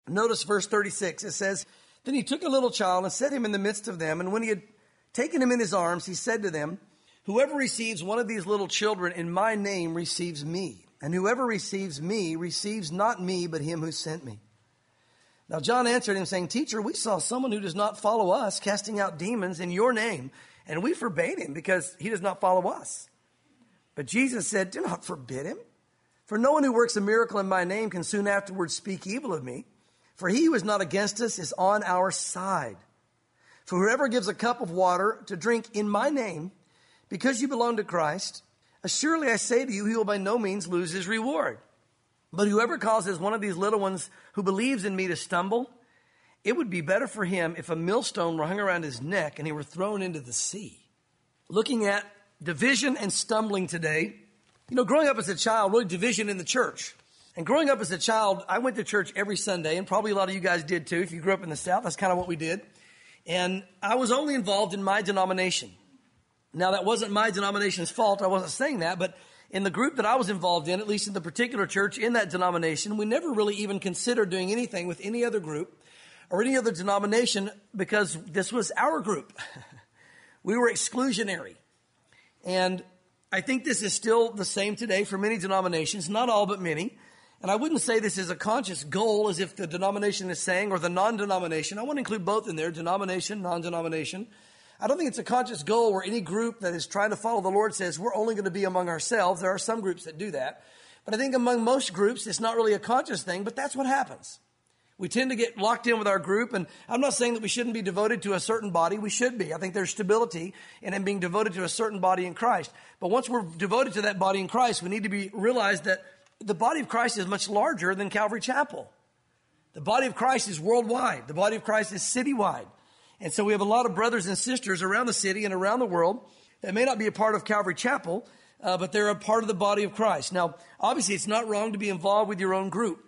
Notice verse 36. It says, then he took a little child and set him in the midst of them. And when he had taken him in his arms, he said to them, whoever receives one of these little children in my name receives me. And whoever receives me receives not me, but him who sent me. Now John answered him, saying, teacher, we saw someone who does not follow us casting out demons in your name, and we forbade him because he does not follow us. But Jesus said, do not forbid him. For no one who works a miracle in my name can soon afterwards speak evil of me. For he who is not against us is on our side. For whoever gives a cup of water to drink in my name, because you belong to Christ, assuredly I say to you, he will by no means lose his reward. But whoever causes one of these little ones who believes in me to stumble, it would be better for him if a millstone were hung around his neck and he were thrown into the sea. Looking at division and stumbling today, growing up as a child, really division in the church. And growing up as a child, I went to church every Sunday, and probably a lot of you guys did too. If you grew up in the South, that's kind of what we did. And I was only involved in my denomination. Now, that wasn't my denomination's fault. I wasn't saying that. But in the group that I was involved in, at least in the particular church in that denomination, we never really even considered doing anything with any other group or any other denomination because this was our group. We were exclusionary. And I think this is still the same today for many denominations, not all, but many. And I wouldn't say this is a conscious goal as if the denomination is saying, or the non-denomination. I want to include both in there, denomination, non-denomination. I don't think it's a conscious goal where any group that is trying to follow the Lord says we're only going to be among ourselves. There are some groups that do that. But I think among most groups, it's not really a conscious thing, but that's what happens. We tend to get locked in with our group. And I'm not saying that we shouldn't be devoted to a certain body. We should be. I think there's stability in being devoted to a certain body in Christ. But once we're devoted to that body in Christ, we need to realize that the body of Christ is much larger than Calvary Chapel. The body of Christ is worldwide. The body of Christ is citywide. And so we have a lot of brothers and sisters around the city and around the world that may not be a part of Calvary Chapel, but they're a part of the body of Christ. Now, obviously, it's not wrong to be involved with your own group.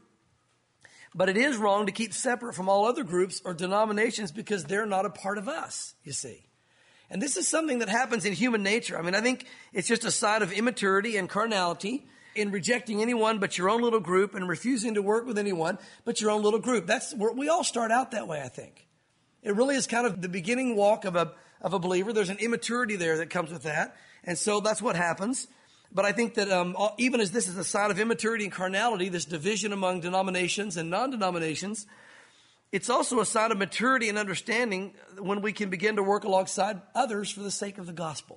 But it is wrong to keep separate from all other groups or denominations because they're not a part of us, you see. And this is something that happens in human nature. I think it's just a sign of immaturity and carnality in rejecting anyone but your own little group and refusing to work with anyone but your own little group. That's where we all start out that way, I think. It really is kind of the beginning walk of a believer. There's an immaturity there that comes with that. And so that's what happens. But I think that even as this is a sign of immaturity and carnality, this division among denominations and non-denominations, it's also a sign of maturity and understanding when we can begin to work alongside others for the sake of the gospel.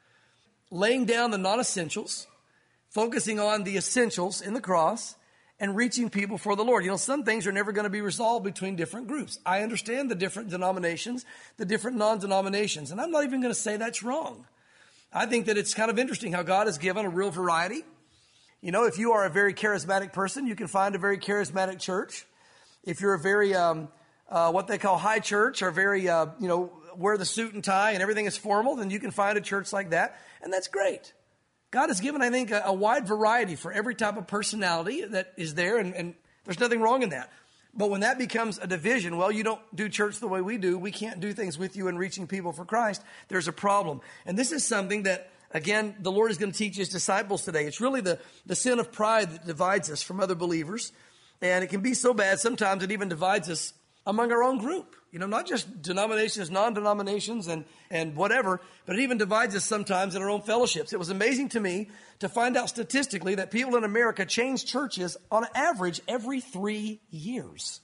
Laying down the non-essentials, focusing on the essentials in the cross, and reaching people for the Lord. Some things are never going to be resolved between different groups. I understand the different denominations, the different non-denominations, and I'm not even going to say that's wrong. I think that it's kind of interesting how God has given a real variety. If you are a very charismatic person, you can find a very charismatic church. If you're a very, what they call high church or very, wear the suit and tie and everything is formal, then you can find a church like that. And that's great. God has given, I think, a wide variety for every type of personality that is there. And there's nothing wrong in that. But when that becomes a division, well, you don't do church the way we do. We can't do things with you in reaching people for Christ. There's a problem. And this is something that, again, the Lord is going to teach his disciples today. It's really the sin of pride that divides us from other believers. And it can be so bad sometimes it even divides us among our own group. Not just denominations, non-denominations and whatever, but it even divides us sometimes in our own fellowships. It was amazing to me to find out statistically that people in America change churches on average every 3 years.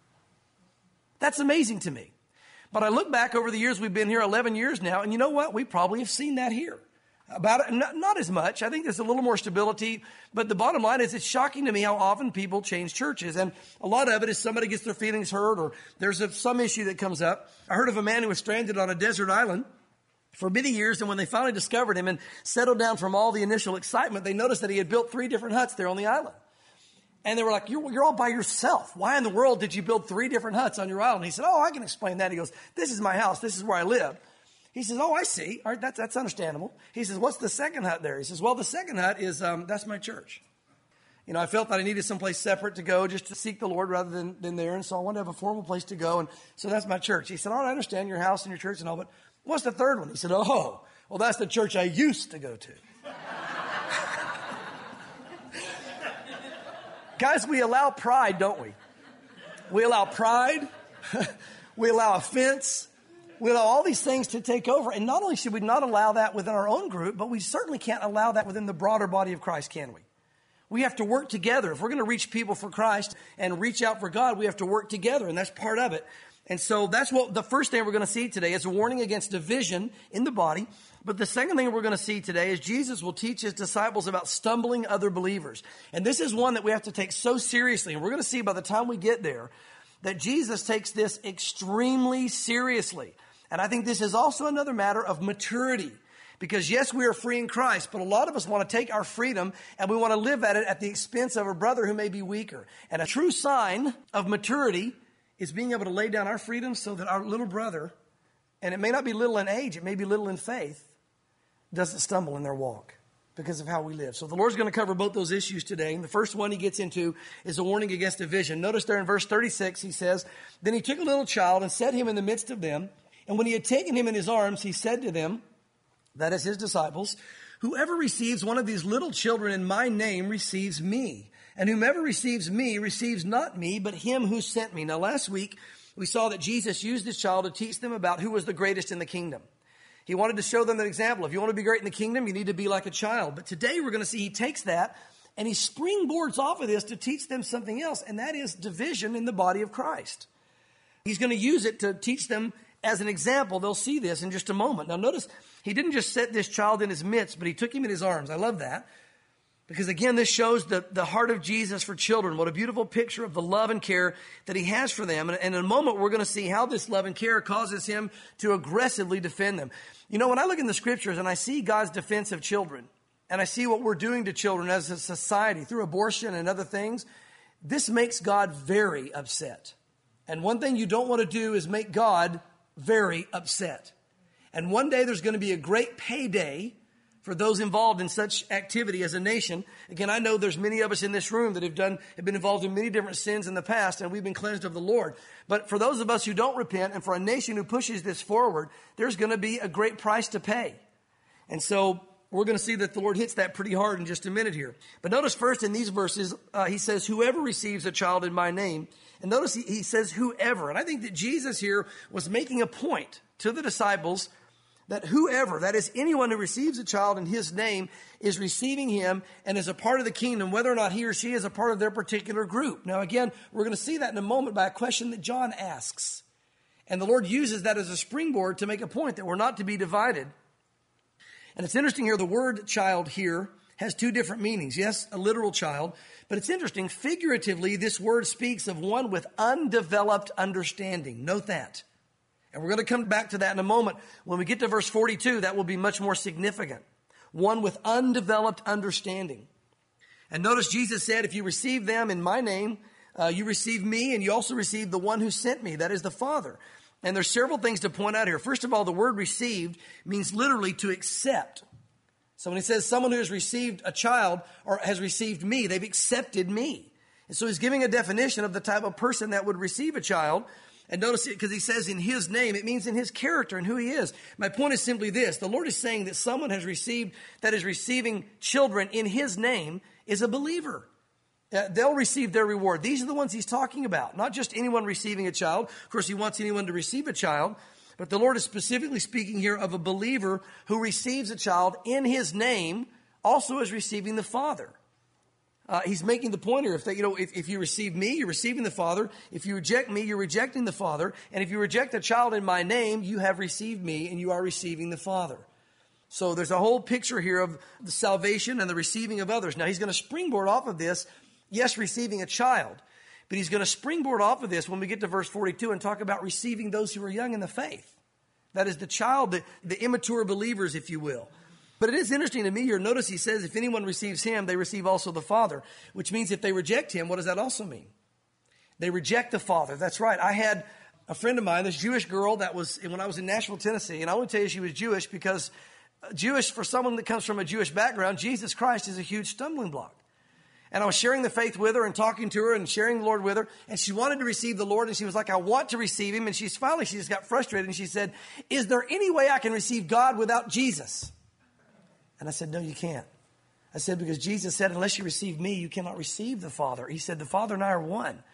That's amazing to me. But I look back over the years we've been here, 11 years now, and you know what? We probably have seen that here. About it, not as much. I think there's a little more stability. But the bottom line is it's shocking to me how often people change churches. And a lot of it is somebody gets their feelings hurt or there's some issue that comes up. I heard of a man who was stranded on a desert island for many years. And when they finally discovered him and settled down from all the initial excitement, they noticed that he had built 3 different huts there on the island. And they were like, you're all by yourself. Why in the world did you build 3 different huts on your island? He said, I can explain that. He goes, this is my house. This is where I live. He says, I see. All right, that's understandable. He says, what's the second hut there? He says, well, the second hut is, that's my church. I felt that I needed someplace separate to go just to seek the Lord rather than there. And so I wanted to have a formal place to go. And so that's my church. He said, all right, I understand your house and your church and all, but what's the third one? He said, well, that's the church I used to go to. Guys, we allow pride, don't we? We allow pride. We allow offense. We allow all these things to take over. And not only should we not allow that within our own group, but we certainly can't allow that within the broader body of Christ, can we? We have to work together. If we're going to reach people for Christ and reach out for God, we have to work together, and that's part of it. And so that's what the first thing we're going to see today is a warning against division in the body. But the second thing we're going to see today is Jesus will teach his disciples about stumbling other believers. And this is one that we have to take so seriously. And we're going to see by the time we get there that Jesus takes this extremely seriously. And I think this is also another matter of maturity. Because yes, we are free in Christ, but a lot of us want to take our freedom and we want to live at it at the expense of a brother who may be weaker. And a true sign of maturity is being able to lay down our freedom so that our little brother, and it may not be little in age, it may be little in faith, doesn't stumble in their walk because of how we live. So the Lord's going to cover both those issues today. And the first one he gets into is a warning against division. Notice there in verse 36, he says, "Then he took a little child and set him in the midst of them. And when he had taken him in his arms, he said to them," that is his disciples, "Whoever receives one of these little children in my name receives me. And whomever receives me receives not me, but him who sent me." Now last week, we saw that Jesus used this child to teach them about who was the greatest in the kingdom. He wanted to show them an example. If you want to be great in the kingdom, you need to be like a child. But today we're going to see he takes that and he springboards off of this to teach them something else. And that is division in the body of Christ. He's going to use it to teach them as an example. They'll see this in just a moment. Now notice, he didn't just set this child in his midst, but he took him in his arms. I love that. Because again, this shows the heart of Jesus for children. What a beautiful picture of the love and care that he has for them. And in a moment, we're going to see how this love and care causes him to aggressively defend them. You know, when I look in the scriptures and I see God's defense of children, and I see what we're doing to children as a society through abortion and other things, this makes God very upset. And one thing you don't want to do is make God very upset. And one day there's going to be a great payday for those involved in such activity as a nation. Again, I know there's many of us in this room that have been involved in many different sins in the past, and we've been cleansed of the Lord. But for those of us who don't repent, and for a nation who pushes this forward, there's going to be a great price to pay. And so we're going to see that the Lord hits that pretty hard in just a minute here. But notice first in these verses, he says, "Whoever receives a child in my name." And notice he says, "whoever." And I think that Jesus here was making a point to the disciples that whoever, that is anyone who receives a child in his name, is receiving him and is a part of the kingdom, whether or not he or she is a part of their particular group. Now again, we're going to see that in a moment by a question that John asks. And the Lord uses that as a springboard to make a point that we're not to be divided. And it's interesting here, the word child here has two different meanings. Yes, a literal child, but it's interesting. Figuratively, this word speaks of one with undeveloped understanding. Note that. And we're going to come back to that in a moment. When we get to verse 42, that will be much more significant. One with undeveloped understanding. And notice Jesus said, if you receive them in my name, you receive me, and you also receive the one who sent me. That is the Father. And there's several things to point out here. First of all, the word received means literally to accept. So when he says someone who has received a child or has received me, they've accepted me. And so he's giving a definition of the type of person that would receive a child. And notice it because he says in his name, it means in his character and who he is. My point is simply this. The Lord is saying that someone has received, that is receiving children in his name is a believer. They'll receive their reward. These are the ones he's talking about. Not just anyone receiving a child. Of course, he wants anyone to receive a child. But the Lord is specifically speaking here of a believer who receives a child in his name, also as receiving the Father. He's making the point here. If you receive me, you're receiving the Father. If you reject me, you're rejecting the Father. And if you reject a child in my name, you have received me and you are receiving the Father. So there's a whole picture here of the salvation and the receiving of others. Now he's going to springboard off of this, yes, receiving a child. But he's going to springboard off of this when we get to verse 42 and talk about receiving those who are young in the faith. That is the child, the immature believers, if you will. But it is interesting to me here. Notice he says, if anyone receives him, they receive also the Father. Which means if they reject him, what does that also mean? They reject the Father. That's right. I had a friend of mine, this Jewish girl that was, when I was in Nashville, Tennessee, and I only tell you she was Jewish because Jewish, for someone that comes from a Jewish background, Jesus Christ is a huge stumbling block. And I was sharing the faith with her and talking to her and sharing the Lord with her. And she wanted to receive the Lord. And she was like, I want to receive him. And she just got frustrated. And she said, is there any way I can receive God without Jesus? And I said, no, you can't. I said, because Jesus said, unless you receive me, you cannot receive the Father. He said, the Father and I are one.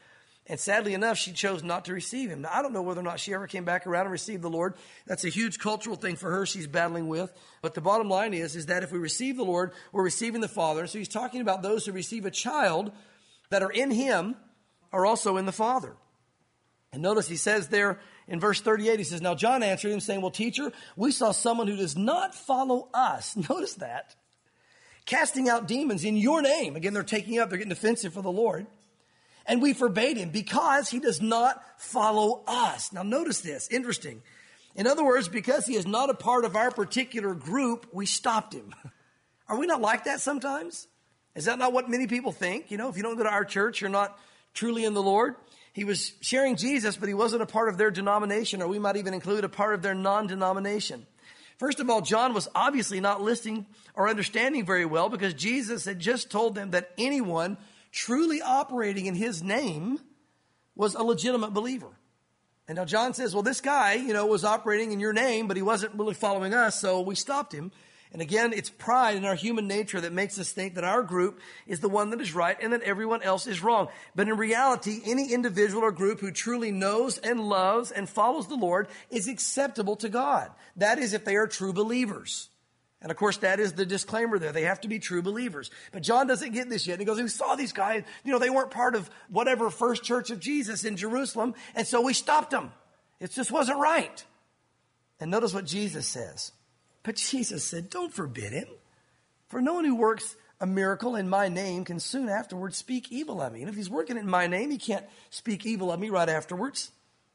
And sadly enough, she chose not to receive him. Now, I don't know whether or not she ever came back around and received the Lord. That's a huge cultural thing for her she's battling with. But the bottom line is that if we receive the Lord, we're receiving the Father. So he's talking about those who receive a child that are in him are also in the Father. And notice he says there in verse 38, he says, now John answered him saying, well, teacher, we saw someone who does not follow us. Notice that. Casting out demons in your name. Again, they're taking up, they're getting defensive for the Lord. And we forbade him because he does not follow us. Now notice this, interesting. In other words, because he is not a part of our particular group, we stopped him. Are we not like that sometimes? Is that not what many people think? You know, if you don't go to our church, you're not truly in the Lord. He was sharing Jesus, but he wasn't a part of their denomination, or we might even include a part of their non-denomination. First of all, John was obviously not listening or understanding very well because Jesus had just told them that anyone truly operating in his name was a legitimate believer. And now John says, well, this guy, was operating in your name, but he wasn't really following us, so we stopped him. And again, it's pride in our human nature that makes us think that our group is the one that is right and that everyone else is wrong. But in reality, any individual or group who truly knows and loves and follows the Lord is acceptable to God. That is if they are true believers. And of course, that is the disclaimer there. They have to be true believers. But John doesn't get this yet. And he goes, we saw these guys, they weren't part of whatever first church of Jesus in Jerusalem. And so we stopped them. It just wasn't right. And notice what Jesus says. But Jesus said, don't forbid him. For no one who works a miracle in my name can soon afterwards speak evil of me. And if he's working in my name, he can't speak evil of me right afterwards.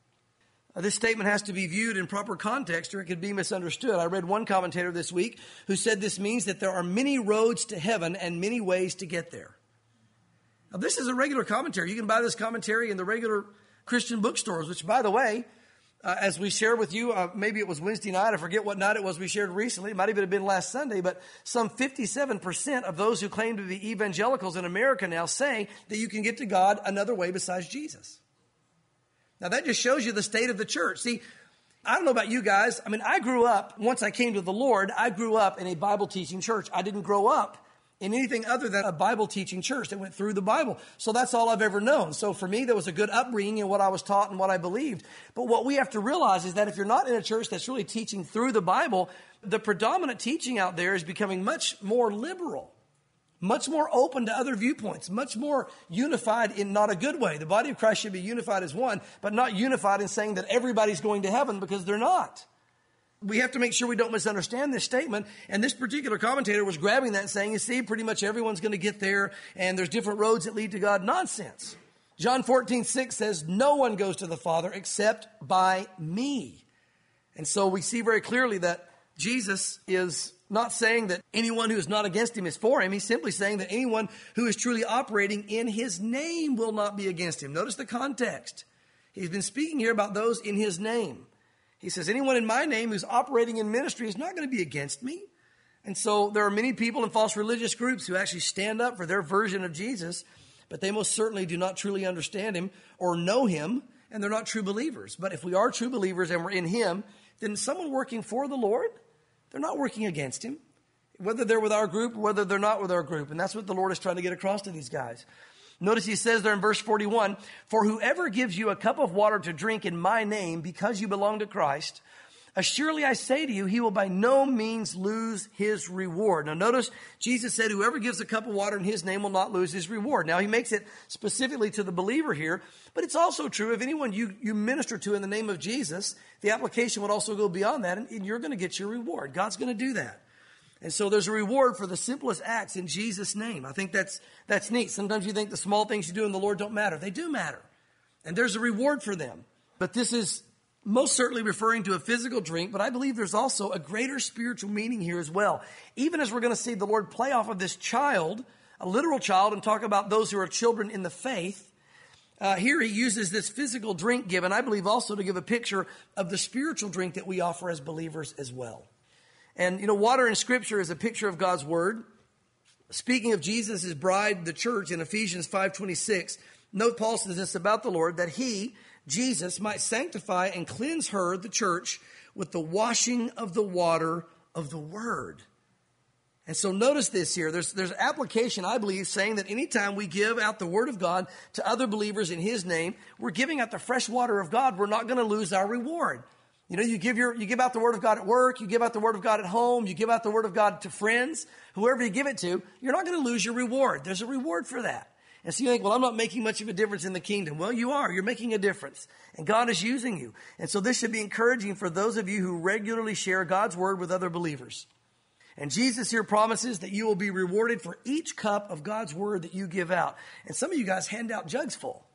This statement has to be viewed in proper context or it could be misunderstood. I read one commentator this week who said this means that there are many roads to heaven and many ways to get there. Now, this is a regular commentary. You can buy this commentary in the regular Christian bookstores, which, by the way, as we shared with you, maybe it was Wednesday night. I forget what night it was we shared recently. It might even have been last Sunday, but some 57% of those who claim to be evangelicals in America now say that you can get to God another way besides Jesus. Now, that just shows you the state of the church. See, I don't know about you guys. I grew up, once I came to the Lord, I grew up in a Bible teaching church. I didn't grow up in anything other than a Bible teaching church that went through the Bible. So that's all I've ever known. So for me, there was a good upbringing in what I was taught and what I believed. But what we have to realize is that if you're not in a church that's really teaching through the Bible, the predominant teaching out there is becoming much more liberal, much more open to other viewpoints, much more unified in not a good way. The body of Christ should be unified as one, but not unified in saying that everybody's going to heaven because they're not. We have to make sure we don't misunderstand this statement. And this particular commentator was grabbing that and saying, you see, pretty much everyone's going to get there and there's different roads that lead to God. Nonsense. John 14:6 says, no one goes to the Father except by me. And so we see very clearly that Jesus is not saying that anyone who is not against him is for him. He's simply saying that anyone who is truly operating in his name will not be against him. Notice the context. He's been speaking here about those in his name. He says, anyone in my name who's operating in ministry is not going to be against me. And so there are many people in false religious groups who actually stand up for their version of Jesus, but they most certainly do not truly understand him or know him, and they're not true believers. But if we are true believers and we're in him, then someone working for the Lord, they're not working against him, whether they're with our group or whether they're not with our group. And that's what the Lord is trying to get across to these guys. Notice he says there in verse 41, for whoever gives you a cup of water to drink in my name because you belong to Christ, surely I say to you, he will by no means lose his reward. Now notice Jesus said whoever gives a cup of water in his name will not lose his reward. Now he makes it specifically to the believer here, but it's also true if anyone you minister to in the name of Jesus, the application would also go beyond that and you're going to get your reward. God's going to do that. And so there's a reward for the simplest acts in Jesus' name. I think that's neat. Sometimes you think the small things you do in the Lord don't matter. They do matter. And there's a reward for them. But this is most certainly referring to a physical drink, but I believe there's also a greater spiritual meaning here as well. Even as we're going to see the Lord play off of this child, a literal child, and talk about those who are children in the faith, here he uses this physical drink given, I believe also to give a picture of the spiritual drink that we offer as believers as well. And, water in Scripture is a picture of God's Word. Speaking of Jesus' his bride, the church, in Ephesians 5:26, note Paul says this about the Lord, that he, Jesus, might sanctify and cleanse her, the church, with the washing of the water of the Word. And so notice this here. There's application, I believe, saying that anytime we give out the word of God to other believers in his name, we're giving out the fresh water of God. We're not going to lose our reward. You know, you give out the word of God at work, you give out the word of God at home, you give out the word of God to friends, whoever you give it to, you're not going to lose your reward. There's a reward for that. And so you think, well, I'm not making much of a difference in the kingdom. Well, you are. You're making a difference. And God is using you. And so this should be encouraging for those of you who regularly share God's word with other believers. And Jesus here promises that you will be rewarded for each cup of God's word that you give out. And some of you guys hand out jugs full.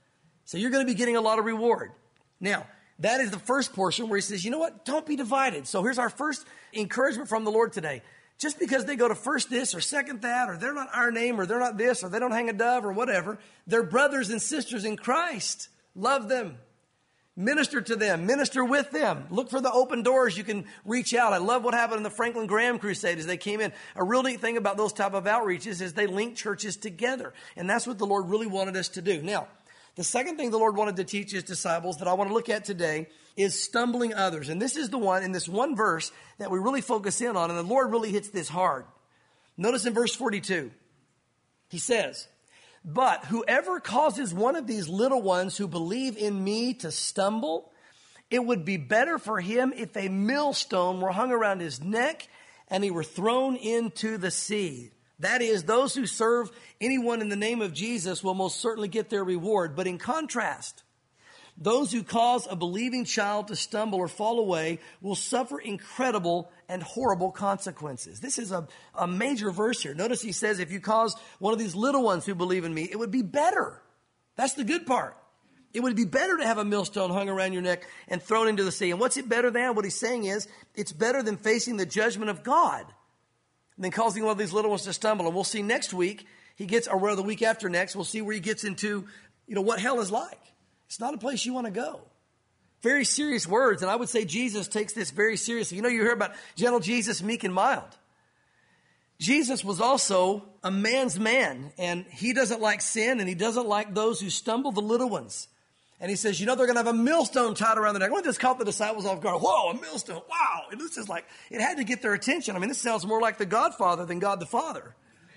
So you're going to be getting a lot of reward. Now, that is the first portion where he says, you know what? Don't be divided. So here's our first encouragement from the Lord today. Just because they go to first this or second that, or they're not our name, or they're not this, or they don't hang a dove or whatever, they're brothers and sisters in Christ. Love them. Minister to them. Minister with them. Look for the open doors you can reach out. I love what happened in the Franklin Graham Crusade as they came in. A real neat thing about those type of outreaches is they link churches together. And that's what the Lord really wanted us to do. Now, the second thing the Lord wanted to teach his disciples that I want to look at today is stumbling others. And this is the one in this one verse that we really focus in on. And the Lord really hits this hard. Notice in verse 42, he says, but whoever causes one of these little ones who believe in me to stumble, it would be better for him if a millstone were hung around his neck and he were thrown into the sea. That is, those who serve anyone in the name of Jesus will most certainly get their reward. But in contrast, those who cause a believing child to stumble or fall away will suffer incredible and horrible consequences. This is a major verse here. Notice he says, if you cause one of these little ones who believe in me, it would be better. That's the good part. It would be better to have a millstone hung around your neck and thrown into the sea. And what's it better than? What he's saying is, it's better than facing the judgment of God than causing one of these little ones to stumble. And we'll see next week, or the week after next, we'll see where he gets into, what hell is like. It's not a place you want to go. Very serious words. And I would say Jesus takes this very seriously. You hear about gentle Jesus, meek and mild. Jesus was also a man's man, and he doesn't like sin, and he doesn't like those who stumble, the little ones. And he says, they're going to have a millstone tied around their neck. I want this caught the disciples off guard. Whoa, a millstone. Wow. And this is like, it had to get their attention. I mean, this sounds more like the Godfather than God the Father.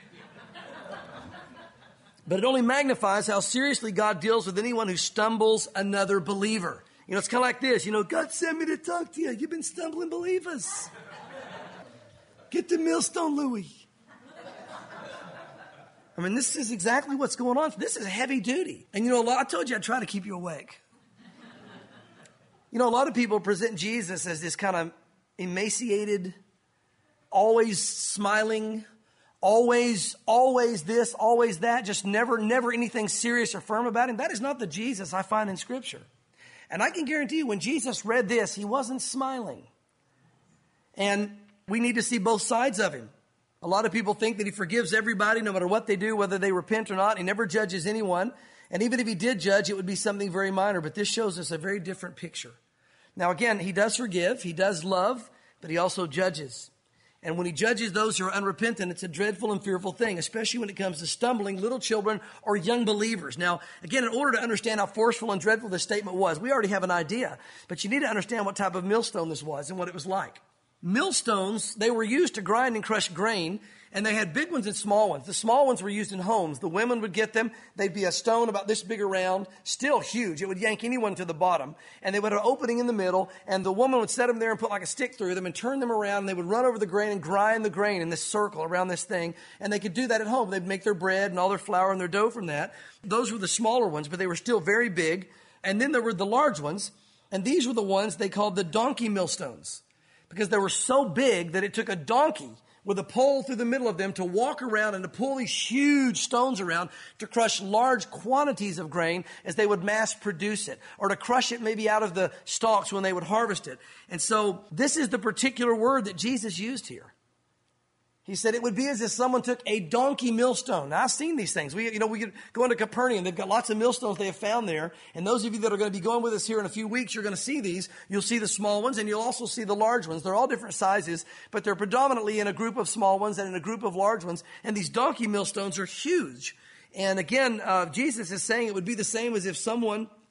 But it only magnifies how seriously God deals with anyone who stumbles another believer. It's kind of like this. God sent me to talk to you. You've been stumbling believers. Get the millstone, Louis. I mean, this is exactly what's going on. This is heavy duty. And I told you I'd try to keep you awake. A lot of people present Jesus as this kind of emaciated, always smiling, always this, always that, just never anything serious or firm about him. That is not the Jesus I find in Scripture. And I can guarantee you when Jesus read this, he wasn't smiling. And we need to see both sides of him. A lot of people think that he forgives everybody no matter what they do, whether they repent or not. He never judges anyone. And even if he did judge, it would be something very minor. But this shows us a very different picture. Now, again, he does forgive. He does love. But he also judges. And when he judges those who are unrepentant, it's a dreadful and fearful thing, especially when it comes to stumbling little children or young believers. Now, again, in order to understand how forceful and dreadful this statement was, we already have an idea. But you need to understand what type of millstone this was and what it was like. Millstones, they were used to grind and crush grain, and they had big ones and small ones. The small ones were used in homes. The women would get them. They'd be a stone about this big around, still huge. It would yank anyone to the bottom. And they would have an opening in the middle, and the woman would set them there and put like a stick through them and turn them around, and they would run over the grain and grind the grain in this circle around this thing. And they could do that at home. They'd make their bread and all their flour and their dough from that. Those were the smaller ones, but they were still very big. And then there were the large ones, and these were the ones they called the donkey millstones, because they were so big that it took a donkey with a pole through the middle of them to walk around and to pull these huge stones around to crush large quantities of grain as they would mass produce it, or to crush it maybe out of the stalks when they would harvest it. And so this is the particular word that Jesus used here. He said it would be as if someone took a donkey millstone. Now, I've seen these things. We could go into Capernaum. They've got lots of millstones they have found there. And those of you that are going to be going with us here in a few weeks, you're going to see these. You'll see the small ones, and you'll also see the large ones. They're all different sizes, but they're predominantly in a group of small ones and in a group of large ones. And these donkey millstones are huge. And again, Jesus is saying it would be the same as if someone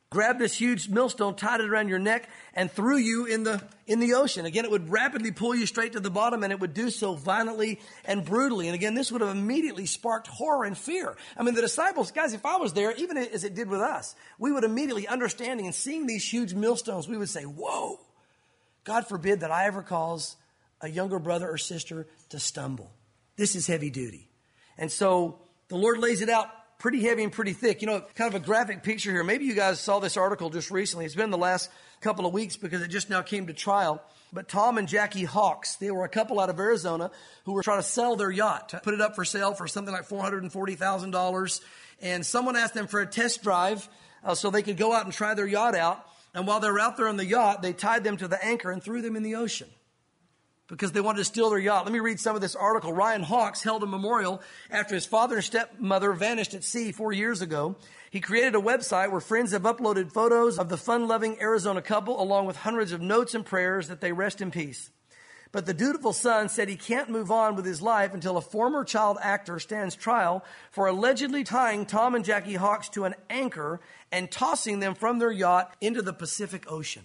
grabbed this huge millstone, tied it around your neck, and threw you in the ocean. Again, it would rapidly pull you straight to the bottom, and it would do so violently and brutally. And again, this would have immediately sparked horror and fear. I mean, the disciples, guys, if I was there, even as it did with us, we would immediately, understanding and seeing these huge millstones, we would say, whoa, God forbid that I ever cause a younger brother or sister to stumble. This is heavy duty. And so the Lord lays it out pretty heavy and pretty thick. You know, kind of a graphic picture here. Maybe you guys saw this article just recently. It's been the last couple of weeks because it just now came to trial. But Tom and Jackie Hawks, they were a couple out of Arizona who were trying to sell their yacht, to put it up for sale for something like $440,000. And someone asked them for a test drive so they could go out and try their yacht out. And while they were out there on the yacht, they tied them to the anchor and threw them in the ocean because they wanted to steal their yacht. Let me read some of this article. Ryan Hawks held a memorial after his father and stepmother vanished at sea 4 years ago. He created a website where friends have uploaded photos of the fun-loving Arizona couple along with hundreds of notes and prayers that they rest in peace. But the dutiful son said he can't move on with his life until a former child actor stands trial for allegedly tying Tom and Jackie Hawks to an anchor and tossing them from their yacht into the Pacific Ocean.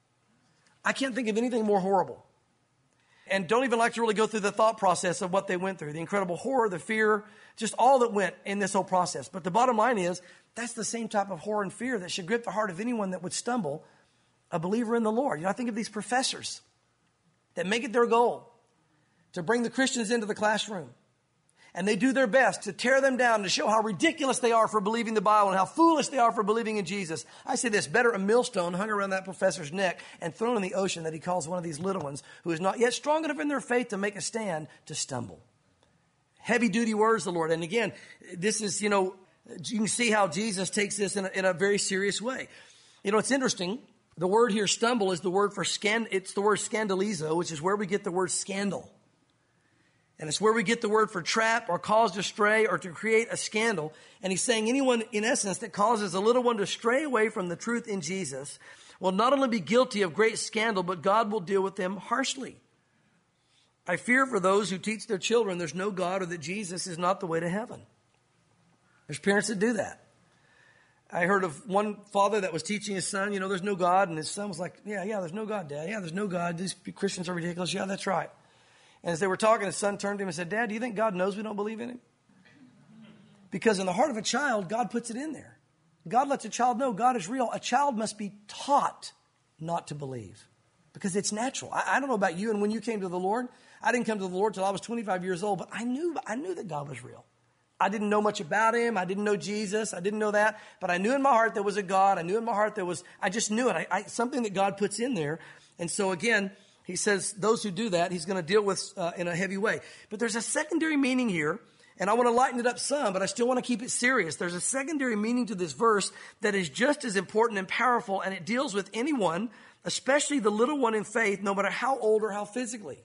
I can't think of anything more horrible. And don't even like to really go through the thought process of what they went through. The incredible horror, the fear, just all that went in this whole process. But the bottom line is, that's the same type of horror and fear that should grip the heart of anyone that would stumble, a believer in the Lord. You know, I think of these professors that make it their goal to bring the Christians into the classroom. And they do their best to tear them down, to show how ridiculous they are for believing the Bible and how foolish they are for believing in Jesus. I say this, better a millstone hung around that professor's neck and thrown in the ocean that he calls one of these little ones who is not yet strong enough in their faith to make a stand to stumble. Heavy duty words, the Lord. And again, this is, you know, you can see how Jesus takes this in a very serious way. You know, it's interesting. The word here, stumble, is the word for it's the word scandalizo, which is where we get the word scandal. And it's where we get the word for trap or cause to stray or to create a scandal. And he's saying anyone, in essence, that causes a little one to stray away from the truth in Jesus will not only be guilty of great scandal, but God will deal with them harshly. I fear for those who teach their children there's no God or that Jesus is not the way to heaven. There's parents that do that. I heard of one father that was teaching his son, you know, there's no God. And his son was like, yeah, there's no God, Dad. Yeah, there's no God. These Christians are ridiculous. Yeah, that's right. And as they were talking, his son turned to him and said, Dad, do you think God knows we don't believe in him? Because in the heart of a child, God puts it in there. God lets a child know God is real. A child must be taught not to believe because it's natural. I don't know about you, and when you came to the Lord, I didn't come to the Lord till I was 25 years old, but I knew that God was real. I didn't know much about him. I didn't know Jesus. I didn't know that. But I knew in my heart there was a God. I knew in my heart I just knew it. Something that God puts in there. And so again, he says those who do that, he's going to deal with in a heavy way. But there's a secondary meaning here, and I want to lighten it up some, but I still want to keep it serious. There's a secondary meaning to this verse that is just as important and powerful, and it deals with anyone, especially the little one in faith, no matter how old or how physically,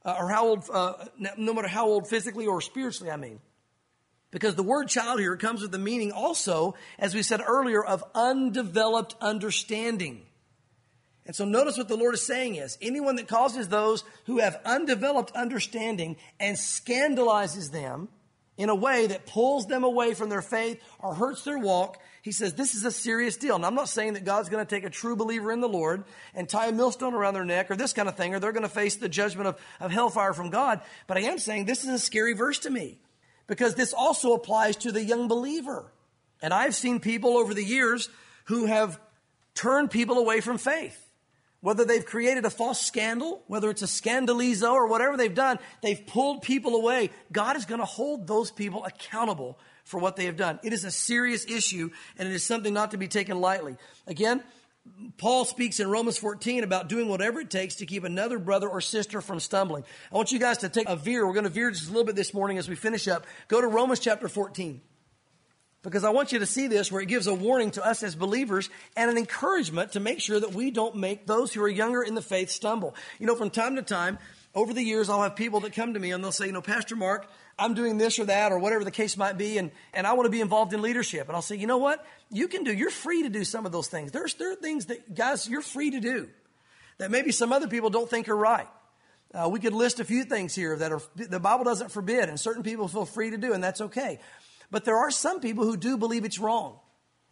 no matter how old physically or spiritually, I mean. Because the word child here comes with the meaning also, as we said earlier, of undeveloped understanding. And so notice what the Lord is saying is, anyone that causes those who have undeveloped understanding and scandalizes them in a way that pulls them away from their faith or hurts their walk, he says this is a serious deal. And I'm not saying that God's going to take a true believer in the Lord and tie a millstone around their neck or this kind of thing, or they're going to face the judgment of hellfire from God. But I am saying this is a scary verse to me because this also applies to the young believer. And I've seen people over the years who have turned people away from faith. Whether they've created a false scandal, whether it's a scandalizo or whatever they've done, they've pulled people away. God is going to hold those people accountable for what they have done. It is a serious issue, and it is something not to be taken lightly. Again, Paul speaks in Romans 14 about doing whatever it takes to keep another brother or sister from stumbling. I want you guys to take a veer. We're going to veer just a little bit this morning as we finish up. Go to Romans chapter 14. Because I want you to see this where it gives a warning to us as believers and an encouragement to make sure that we don't make those who are younger in the faith stumble. You know, from time to time, over the years, I'll have people that come to me and they'll say, you know, Pastor Mark, I'm doing this or that or whatever the case might be, and I want to be involved in leadership. And I'll say, you know what? You're free to do some of those things. There are things that, guys, you're free to do that maybe some other people don't think are right. We could list a few things here that the Bible doesn't forbid, and certain people feel free to do, and that's okay. But there are some people who do believe it's wrong.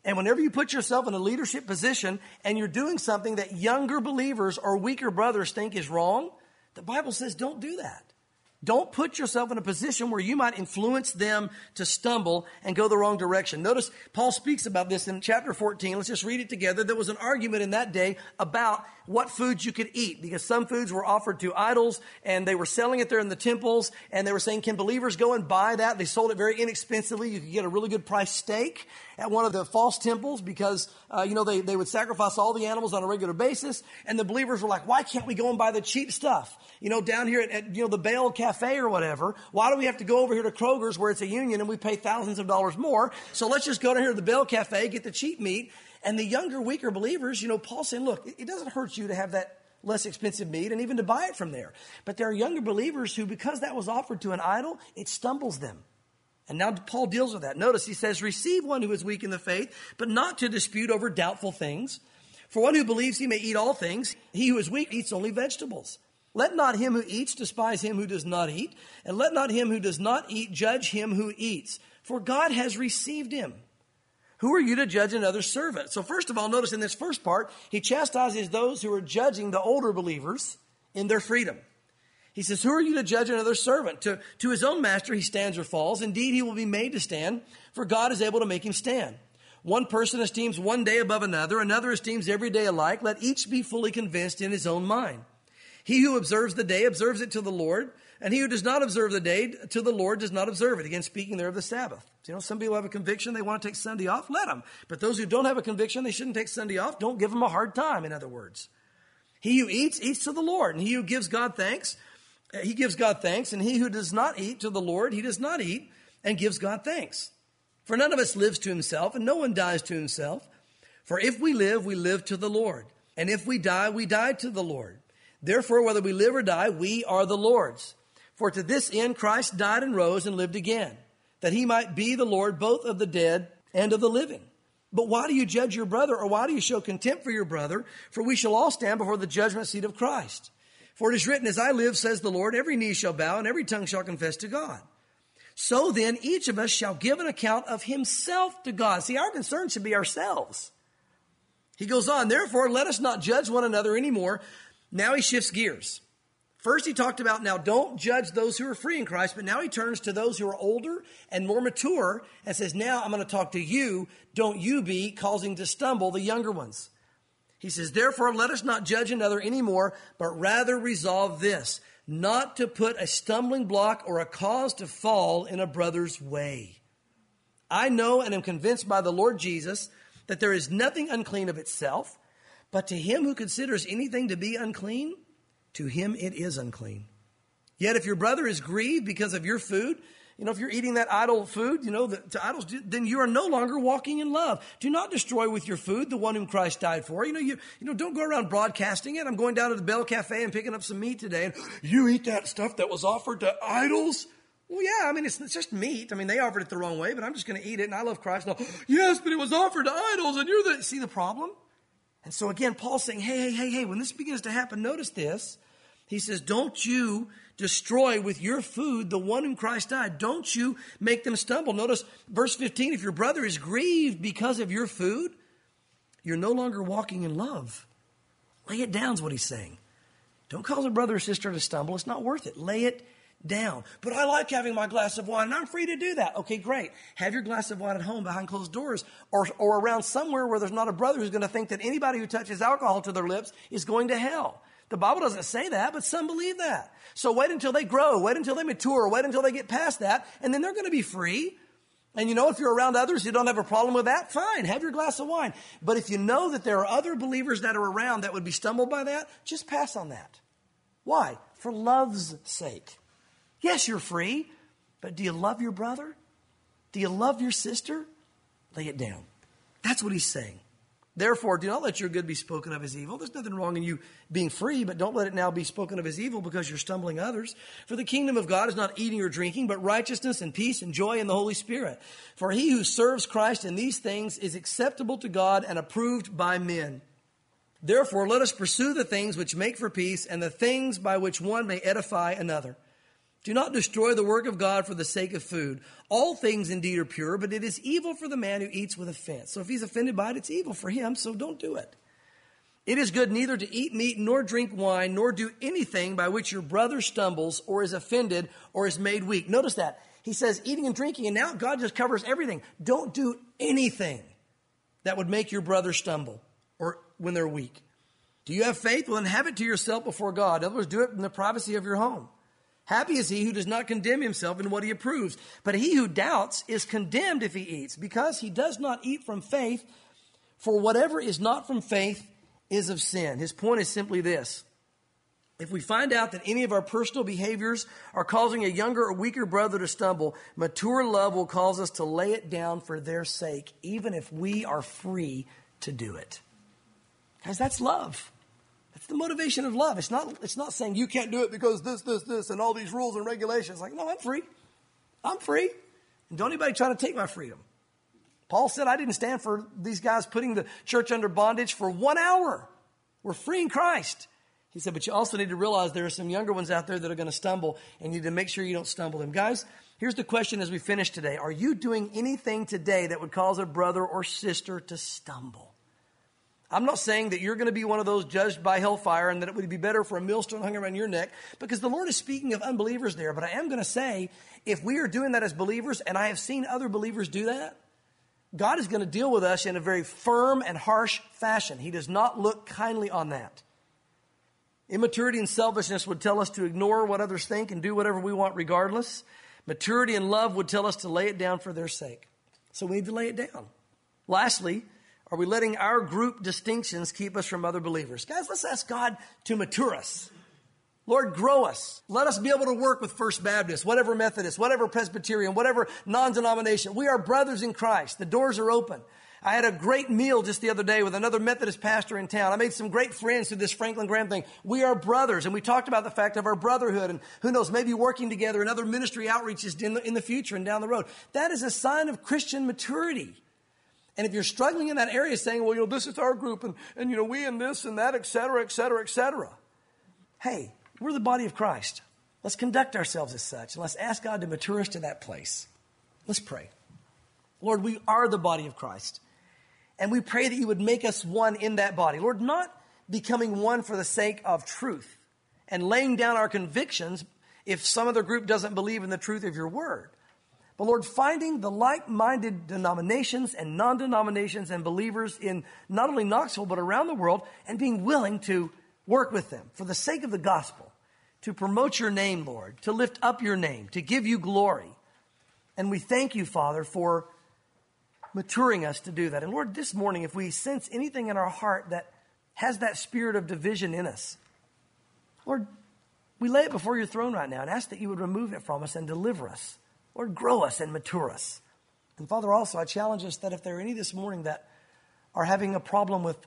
And whenever you put yourself in a leadership position and you're doing something that younger believers or weaker brothers think is wrong, the Bible says don't do that. Don't put yourself in a position where you might influence them to stumble and go the wrong direction. Notice Paul speaks about this in chapter 14. Let's just read it together. There was an argument in that day about what foods you could eat, because some foods were offered to idols and they were selling it there in the temples, and they were saying, can believers go and buy that? They sold it very inexpensively. You could get a really good price steak at one of the false temples because, they would sacrifice all the animals on a regular basis. And the believers were like, why can't we go and buy the cheap stuff? Down here at the Baal Cafe or whatever. Why do we have to go over here to Kroger's where it's a union and we pay thousands of dollars more? So let's just go down here to the Baal Cafe, get the cheap meat. And the younger, weaker believers, Paul's saying, look, it doesn't hurt you to have that less expensive meat and even to buy it from there. But there are younger believers who, because that was offered to an idol, it stumbles them. And now Paul deals with that. Notice he says, receive one who is weak in the faith, but not to dispute over doubtful things. For one who believes he may eat all things, he who is weak eats only vegetables. Let not him who eats despise him who does not eat, and let not him who does not eat judge him who eats, for God has received him. Who are you to judge another's servant? So first of all, notice in this first part, he chastises those who are judging the older believers in their freedom. He says, who are you to judge another servant? To his own master he stands or falls. Indeed, he will be made to stand, for God is able to make him stand. One person esteems one day above another, another esteems every day alike. Let each be fully convinced in his own mind. He who observes the day observes it to the Lord, and he who does not observe the day to the Lord does not observe it. Again, speaking there of the Sabbath. Some people have a conviction, they want to take Sunday off, let them. But those who don't have a conviction, they shouldn't take Sunday off. Don't give them a hard time, in other words. He who eats, eats to the Lord, and he who gives God thanks, he gives God thanks, and he who does not eat to the Lord, he does not eat and gives God thanks. For none of us lives to himself, and no one dies to himself. For if we live to the Lord. And if we die to the Lord. Therefore, whether we live or die, we are the Lord's. For to this end Christ died and rose and lived again, that he might be the Lord both of the dead and of the living. But why do you judge your brother, or why do you show contempt for your brother? For we shall all stand before the judgment seat of Christ. For it is written, as I live, says the Lord, every knee shall bow and every tongue shall confess to God. So then each of us shall give an account of himself to God. See, our concern should be ourselves. He goes on, therefore, let us not judge one another anymore. Now he shifts gears. First he talked about, now don't judge those who are free in Christ, but now he turns to those who are older and more mature and says, now I'm going to talk to you. Don't you be causing to stumble the younger ones. He says, therefore, let us not judge another anymore, but rather resolve this, not to put a stumbling block or a cause to fall in a brother's way. I know and am convinced by the Lord Jesus that there is nothing unclean of itself, but to him who considers anything to be unclean, to him it is unclean. Yet if your brother is grieved because of your food, if you're eating that idol food, to idols, then you are no longer walking in love. Do not destroy with your food the one whom Christ died for. Don't go around broadcasting it. I'm going down to the Bell Cafe and picking up some meat today, and you eat that stuff that was offered to idols? Well, yeah, it's just meat. They offered it the wrong way, but I'm just going to eat it, and I love Christ. No, yes, but it was offered to idols, and see the problem? And so again, Paul's saying, hey, when this begins to happen, notice this. He says, don't you destroy with your food the one whom Christ died. Don't you make them stumble. Notice verse 15, if your brother is grieved because of your food, you're no longer walking in love. Lay it down is what he's saying. Don't cause a brother or sister to stumble. It's not worth it. Lay it down. But I like having my glass of wine, and I'm free to do that. Okay, great. Have your glass of wine at home behind closed doors or around somewhere where there's not a brother who's going to think that anybody who touches alcohol to their lips is going to hell. The Bible doesn't say that, but some believe that. So wait until they grow, wait until they mature, wait until they get past that, and then they're going to be free. And if you're around others who don't have a problem with that, fine, have your glass of wine. But if you know that there are other believers that are around that would be stumbled by that, just pass on that. Why? For love's sake. Yes, you're free, but do you love your brother? Do you love your sister? Lay it down. That's what he's saying. Therefore, do not let your good be spoken of as evil. There's nothing wrong in you being free, but don't let it now be spoken of as evil because you're stumbling others. For the kingdom of God is not eating or drinking, but righteousness and peace and joy in the Holy Spirit. For he who serves Christ in these things is acceptable to God and approved by men. Therefore, let us pursue the things which make for peace and the things by which one may edify another. Do not destroy the work of God for the sake of food. All things indeed are pure, but it is evil for the man who eats with offense. So if he's offended by it, it's evil for him, so don't do it. It is good neither to eat meat, nor drink wine, nor do anything by which your brother stumbles, or is offended, or is made weak. Notice that. He says eating and drinking, and now God just covers everything. Don't do anything that would make your brother stumble, or when they're weak. Do you have faith? Well, then have it to yourself before God. In other words, do it in the privacy of your home. Happy is he who does not condemn himself in what he approves. But he who doubts is condemned if he eats, because he does not eat from faith, for whatever is not from faith is of sin. His point is simply this. If we find out that any of our personal behaviors are causing a younger or weaker brother to stumble, mature love will cause us to lay it down for their sake, even if we are free to do it. Guys, that's love. That's the motivation of love. It's not saying you can't do it because this, and all these rules and regulations. Like, no, I'm free. I'm free. And don't anybody try to take my freedom. Paul said, I didn't stand for these guys putting the church under bondage for 1 hour. We're free in Christ. He said, but you also need to realize there are some younger ones out there that are going to stumble, and you need to make sure you don't stumble them. Guys, here's the question as we finish today. Are you doing anything today that would cause a brother or sister to stumble? I'm not saying that you're going to be one of those judged by hellfire and that it would be better for a millstone hung around your neck, because the Lord is speaking of unbelievers there. But I am going to say, if we are doing that as believers, and I have seen other believers do that, God is going to deal with us in a very firm and harsh fashion. He does not look kindly on that. Immaturity and selfishness would tell us to ignore what others think and do whatever we want regardless. Maturity and love would tell us to lay it down for their sake. So we need to lay it down. Lastly, are we letting our group distinctions keep us from other believers? Guys, let's ask God to mature us. Lord, grow us. Let us be able to work with First Baptist, whatever Methodist, whatever Presbyterian, whatever non-denomination. We are brothers in Christ. The doors are open. I had a great meal just the other day with another Methodist pastor in town. I made some great friends through this Franklin Graham thing. We are brothers, and we talked about the fact of our brotherhood, and who knows, maybe working together in other ministry outreaches in the future and down the road. That is a sign of Christian maturity. And if you're struggling in that area saying, well, this is our group, and we and this and that, et cetera, et cetera, et cetera. Hey, we're the body of Christ. Let's conduct ourselves as such, and let's ask God to mature us to that place. Let's pray. Lord, we are the body of Christ. And we pray that you would make us one in that body. Lord, not becoming one for the sake of truth and laying down our convictions if some other group doesn't believe in the truth of your word. But Lord, finding the like-minded denominations and non-denominations and believers in not only Knoxville but around the world, and being willing to work with them for the sake of the gospel, to promote your name, Lord, to lift up your name, to give you glory. And we thank you, Father, for maturing us to do that. And Lord, this morning, if we sense anything in our heart that has that spirit of division in us, Lord, we lay it before your throne right now and ask that you would remove it from us and deliver us. Lord, grow us and mature us. And Father, also, I challenge us that if there are any this morning that are having a problem with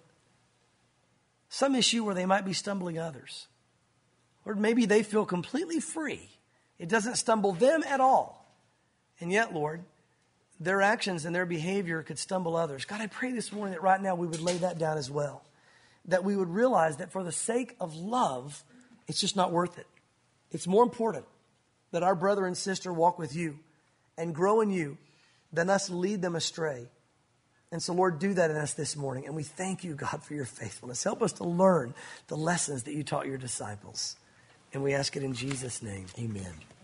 some issue where they might be stumbling others, Lord, maybe they feel completely free. It doesn't stumble them at all. And yet, Lord, their actions and their behavior could stumble others. God, I pray this morning that right now we would lay that down as well. That we would realize that for the sake of love, it's just not worth it. It's more important that our brother and sister walk with you and grow in you than us lead them astray. And so, Lord, do that in us this morning. And we thank you, God, for your faithfulness. Help us to learn the lessons that you taught your disciples. And we ask it in Jesus' name. Amen.